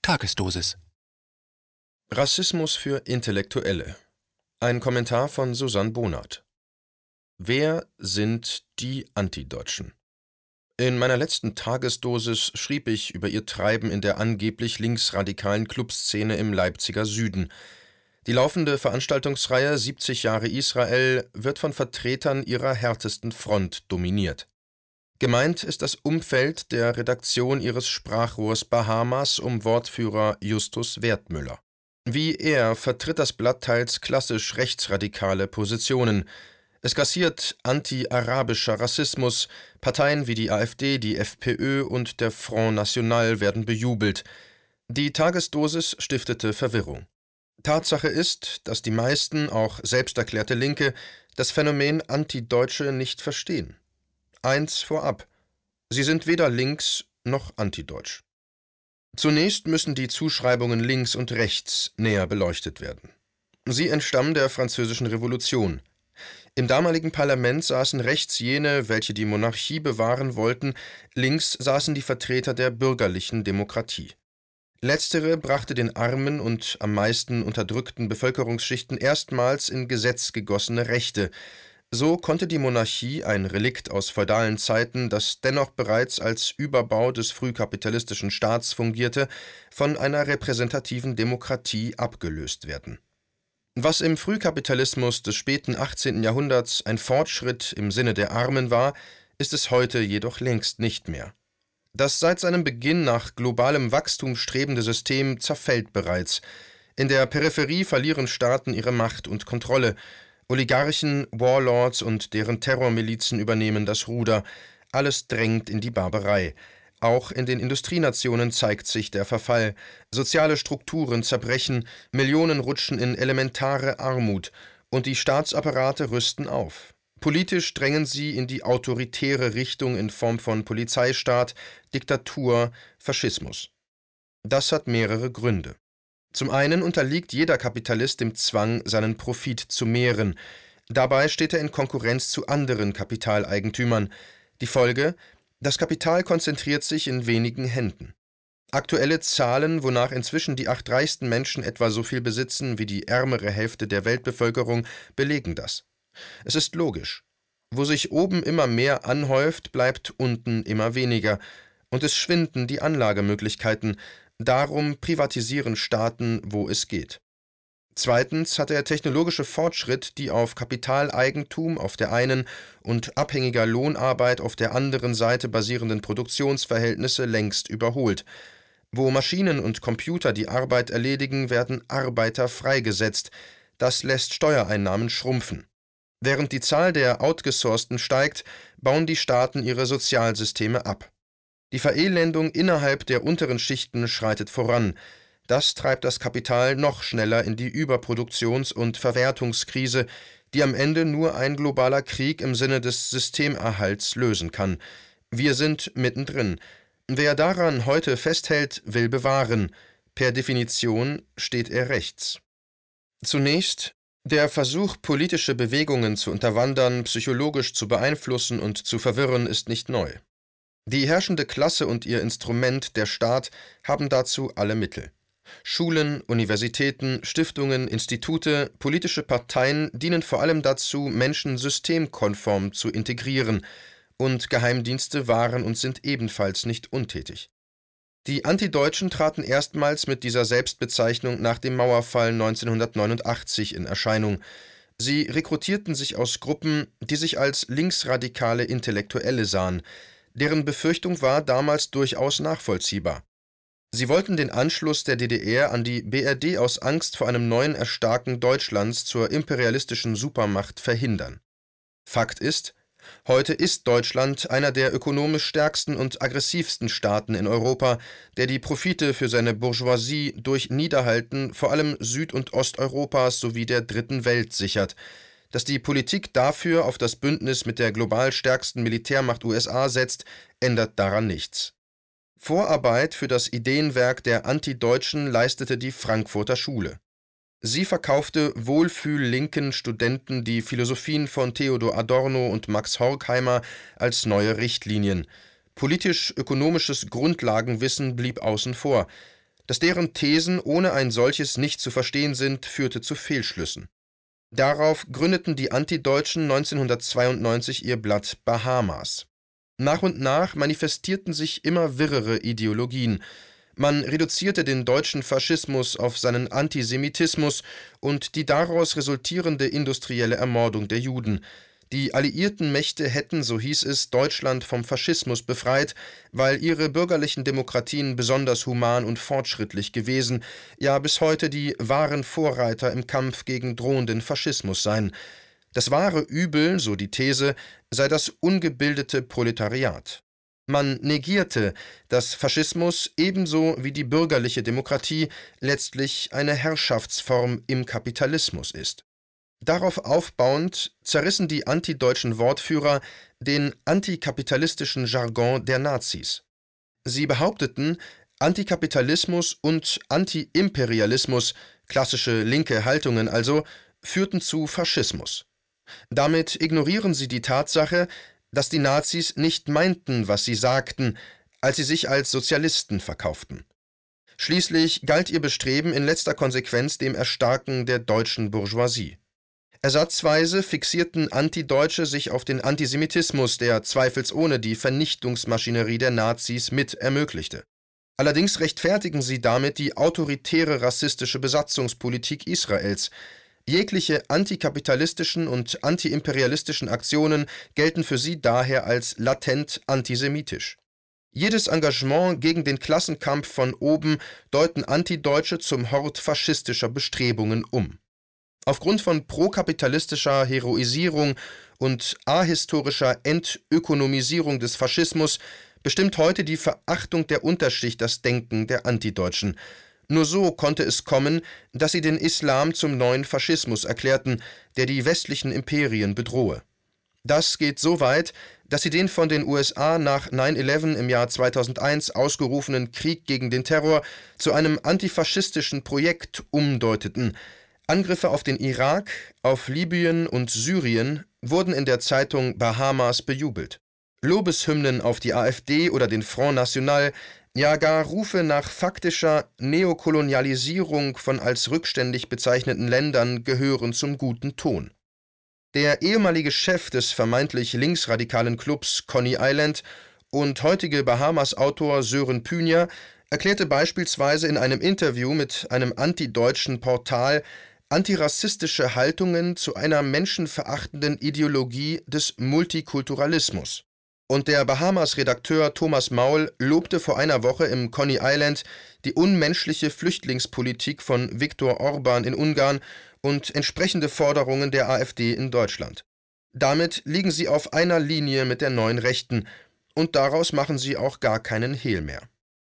Tagesdosis. Rassismus für Intellektuelle. Ein Kommentar von Susanne Bohnert. Wer sind die Antideutschen? In meiner letzten Tagesdosis schrieb ich über ihr Treiben in der angeblich linksradikalen Clubszene im Leipziger Süden. Die laufende Veranstaltungsreihe 70 Jahre Israel wird von Vertretern ihrer härtesten Front dominiert. Gemeint ist das Umfeld der Redaktion ihres Sprachrohrs Bahamas um Wortführer Justus Wertmüller. Wie er vertritt das Blatt teils klassisch rechtsradikale Positionen. Es grassiert anti-arabischer Rassismus, Parteien wie die AfD, die FPÖ und der Front National werden bejubelt. Die Tagesdosis stiftete Verwirrung. Tatsache ist, dass die meisten, auch selbsterklärte Linke, das Phänomen Antideutsche nicht verstehen. Eins vorab: Sie sind weder links noch antideutsch. Zunächst müssen die Zuschreibungen links und rechts näher beleuchtet werden. Sie entstammen der Französischen Revolution. Im damaligen Parlament saßen rechts jene, welche die Monarchie bewahren wollten, links saßen die Vertreter der bürgerlichen Demokratie. Letztere brachte den armen und am meisten unterdrückten Bevölkerungsschichten erstmals in Gesetz gegossene Rechte. So konnte die Monarchie, ein Relikt aus feudalen Zeiten, das dennoch bereits als Überbau des frühkapitalistischen Staats fungierte, von einer repräsentativen Demokratie abgelöst werden. Was im Frühkapitalismus des späten 18. Jahrhunderts ein Fortschritt im Sinne der Armen war, ist es heute jedoch längst nicht mehr. Das seit seinem Beginn nach globalem Wachstum strebende System zerfällt bereits. In der Peripherie verlieren Staaten ihre Macht und Kontrolle. Oligarchen, Warlords und deren Terrormilizen übernehmen das Ruder. Alles drängt in die Barbarei. Auch in den Industrienationen zeigt sich der Verfall. Soziale Strukturen zerbrechen, Millionen rutschen in elementare Armut und die Staatsapparate rüsten auf. Politisch drängen sie in die autoritäre Richtung in Form von Polizeistaat, Diktatur, Faschismus. Das hat mehrere Gründe. Zum einen unterliegt jeder Kapitalist dem Zwang, seinen Profit zu mehren. Dabei steht er in Konkurrenz zu anderen Kapitaleigentümern. Die Folge: Das Kapital konzentriert sich in wenigen Händen. Aktuelle Zahlen, wonach inzwischen die 8 reichsten Menschen etwa so viel besitzen wie die ärmere Hälfte der Weltbevölkerung, belegen das. Es ist logisch. Wo sich oben immer mehr anhäuft, bleibt unten immer weniger. Und es schwinden die Anlagemöglichkeiten. Darum privatisieren Staaten, wo es geht. Zweitens hat der technologische Fortschritt die auf Kapitaleigentum auf der einen und abhängiger Lohnarbeit auf der anderen Seite basierenden Produktionsverhältnisse längst überholt. Wo Maschinen und Computer die Arbeit erledigen, werden Arbeiter freigesetzt. Das lässt Steuereinnahmen schrumpfen. Während die Zahl der Outgesourcten steigt, bauen die Staaten ihre Sozialsysteme ab. Die Verelendung innerhalb der unteren Schichten schreitet voran. Das treibt das Kapital noch schneller in die Überproduktions- und Verwertungskrise, die am Ende nur ein globaler Krieg im Sinne des Systemerhalts lösen kann. Wir sind mittendrin. Wer daran heute festhält, will bewahren. Per Definition steht er rechts. Zunächst: Der Versuch, politische Bewegungen zu unterwandern, psychologisch zu beeinflussen und zu verwirren, ist nicht neu. Die herrschende Klasse und ihr Instrument, der Staat, haben dazu alle Mittel. Schulen, Universitäten, Stiftungen, Institute, politische Parteien dienen vor allem dazu, Menschen systemkonform zu integrieren, und Geheimdienste waren und sind ebenfalls nicht untätig. Die Antideutschen traten erstmals mit dieser Selbstbezeichnung nach dem Mauerfall 1989 in Erscheinung. Sie rekrutierten sich aus Gruppen, die sich als linksradikale Intellektuelle sahen. Deren Befürchtung war damals durchaus nachvollziehbar. Sie wollten den Anschluss der DDR an die BRD aus Angst vor einem neuen Erstarken Deutschlands zur imperialistischen Supermacht verhindern. Fakt ist: Heute ist Deutschland einer der ökonomisch stärksten und aggressivsten Staaten in Europa, der die Profite für seine Bourgeoisie durch Niederhalten vor allem Süd- und Osteuropas sowie der Dritten Welt sichert. Dass die Politik dafür auf das Bündnis mit der global stärksten Militärmacht USA setzt, ändert daran nichts. Vorarbeit für das Ideenwerk der Antideutschen leistete die Frankfurter Schule. Sie verkaufte wohlfühl-linken Studenten die Philosophien von Theodor Adorno und Max Horkheimer als neue Richtlinien. Politisch-ökonomisches Grundlagenwissen blieb außen vor. Dass deren Thesen ohne ein solches nicht zu verstehen sind, führte zu Fehlschlüssen. Darauf gründeten die Antideutschen 1992 ihr Blatt Bahamas. Nach und nach manifestierten sich immer wirrere Ideologien. Man reduzierte den deutschen Faschismus auf seinen Antisemitismus und die daraus resultierende industrielle Ermordung der Juden. Die alliierten Mächte hätten, so hieß es, Deutschland vom Faschismus befreit, weil ihre bürgerlichen Demokratien besonders human und fortschrittlich gewesen, ja bis heute die wahren Vorreiter im Kampf gegen drohenden Faschismus seien. Das wahre Übel, so die These, sei das ungebildete Proletariat. Man negierte, dass Faschismus ebenso wie die bürgerliche Demokratie letztlich eine Herrschaftsform im Kapitalismus ist. Darauf aufbauend zerrissen die antideutschen Wortführer den antikapitalistischen Jargon der Nazis. Sie behaupteten, Antikapitalismus und Antiimperialismus, klassische linke Haltungen also, führten zu Faschismus. Damit ignorieren sie die Tatsache, dass die Nazis nicht meinten, was sie sagten, als sie sich als Sozialisten verkauften. Schließlich galt ihr Bestreben in letzter Konsequenz dem Erstarken der deutschen Bourgeoisie. Ersatzweise fixierten Antideutsche sich auf den Antisemitismus, der zweifelsohne die Vernichtungsmaschinerie der Nazis mit ermöglichte. Allerdings rechtfertigen sie damit die autoritäre rassistische Besatzungspolitik Israels. Jegliche antikapitalistischen und antiimperialistischen Aktionen gelten für sie daher als latent antisemitisch. Jedes Engagement gegen den Klassenkampf von oben deuten Antideutsche zum Hort faschistischer Bestrebungen um. Aufgrund von prokapitalistischer Heroisierung und ahistorischer Entökonomisierung des Faschismus bestimmt heute die Verachtung der Unterschicht das Denken der Antideutschen. Nur so konnte es kommen, dass sie den Islam zum neuen Faschismus erklärten, der die westlichen Imperien bedrohe. Das geht so weit, dass sie den von den USA nach 9/11 im Jahr 2001 ausgerufenen Krieg gegen den Terror zu einem antifaschistischen Projekt umdeuteten. Angriffe auf den Irak, auf Libyen und Syrien wurden in der Zeitung Bahamas bejubelt. Lobeshymnen auf die AfD oder den Front National, ja gar Rufe nach faktischer Neokolonialisierung von als rückständig bezeichneten Ländern gehören zum guten Ton. Der ehemalige Chef des vermeintlich linksradikalen Clubs Coney Island und heutige Bahamas-Autor Sören Pünier erklärte beispielsweise in einem Interview mit einem antideutschen Portal antirassistische Haltungen zu einer menschenverachtenden Ideologie des Multikulturalismus. Und der Bahamas-Redakteur Thomas Maul lobte vor einer Woche im Coney Island die unmenschliche Flüchtlingspolitik von Viktor Orban in Ungarn und entsprechende Forderungen der AfD in Deutschland. Damit liegen sie auf einer Linie mit der neuen Rechten, und daraus machen sie auch gar keinen Hehl mehr.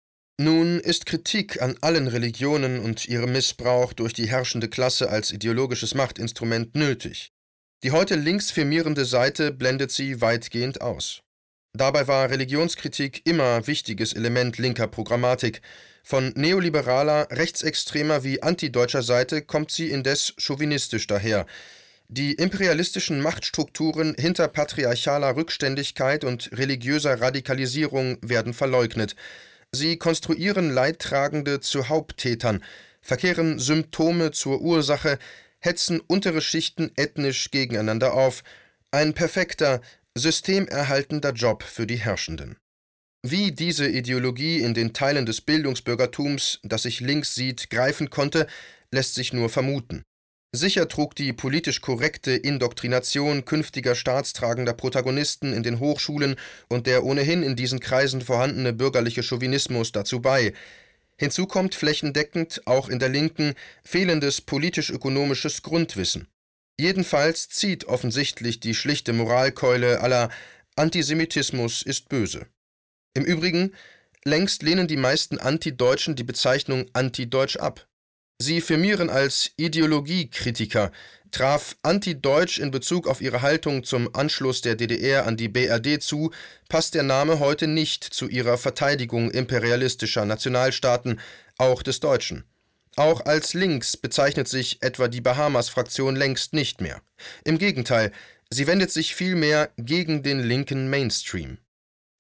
Nun ist Kritik an allen Religionen und ihrem Missbrauch durch die herrschende Klasse als ideologisches Machtinstrument nötig. Die heute links firmierende Seite blendet sie weitgehend aus. Dabei war Religionskritik immer wichtiges Element linker Programmatik. Von neoliberaler, rechtsextremer wie antideutscher Seite kommt sie indes chauvinistisch daher. Die imperialistischen Machtstrukturen hinter patriarchaler Rückständigkeit und religiöser Radikalisierung werden verleugnet. Sie konstruieren Leidtragende zu Haupttätern, verkehren Symptome zur Ursache, hetzen untere Schichten ethnisch gegeneinander auf. Ein perfekter, systemerhaltender Job für die Herrschenden. Wie diese Ideologie in den Teilen des Bildungsbürgertums, das sich links sieht, greifen konnte, lässt sich nur vermuten. Sicher trug die politisch korrekte Indoktrination künftiger staatstragender Protagonisten in den Hochschulen und der ohnehin in diesen Kreisen vorhandene bürgerliche Chauvinismus dazu bei. Hinzu kommt flächendeckend, auch in der Linken, fehlendes politisch-ökonomisches Grundwissen. Jedenfalls zieht offensichtlich die schlichte Moralkeule à la Antisemitismus ist böse. Im Übrigen, längst lehnen die meisten Antideutschen die Bezeichnung antideutsch ab. Sie firmieren als Ideologiekritiker. Traf antideutsch in Bezug auf ihre Haltung zum Anschluss der DDR an die BRD zu, passt der Name heute nicht zu ihrer Verteidigung imperialistischer Nationalstaaten, auch des Deutschen. Auch als links bezeichnet sich etwa die Bahamas-Fraktion längst nicht mehr. Im Gegenteil, sie wendet sich vielmehr gegen den linken Mainstream.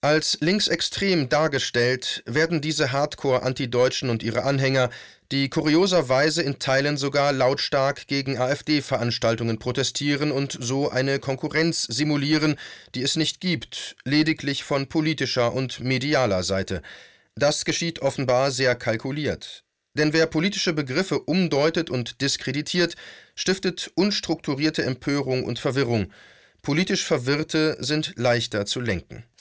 Als linksextrem dargestellt werden diese Hardcore-Antideutschen und ihre Anhänger, die kurioserweise in Teilen sogar lautstark gegen AfD-Veranstaltungen protestieren und so eine Konkurrenz simulieren, die es nicht gibt, lediglich von politischer und medialer Seite. Das geschieht offenbar sehr kalkuliert. Denn wer politische Begriffe umdeutet und diskreditiert, stiftet unstrukturierte Empörung und Verwirrung. Politisch Verwirrte sind leichter zu lenken.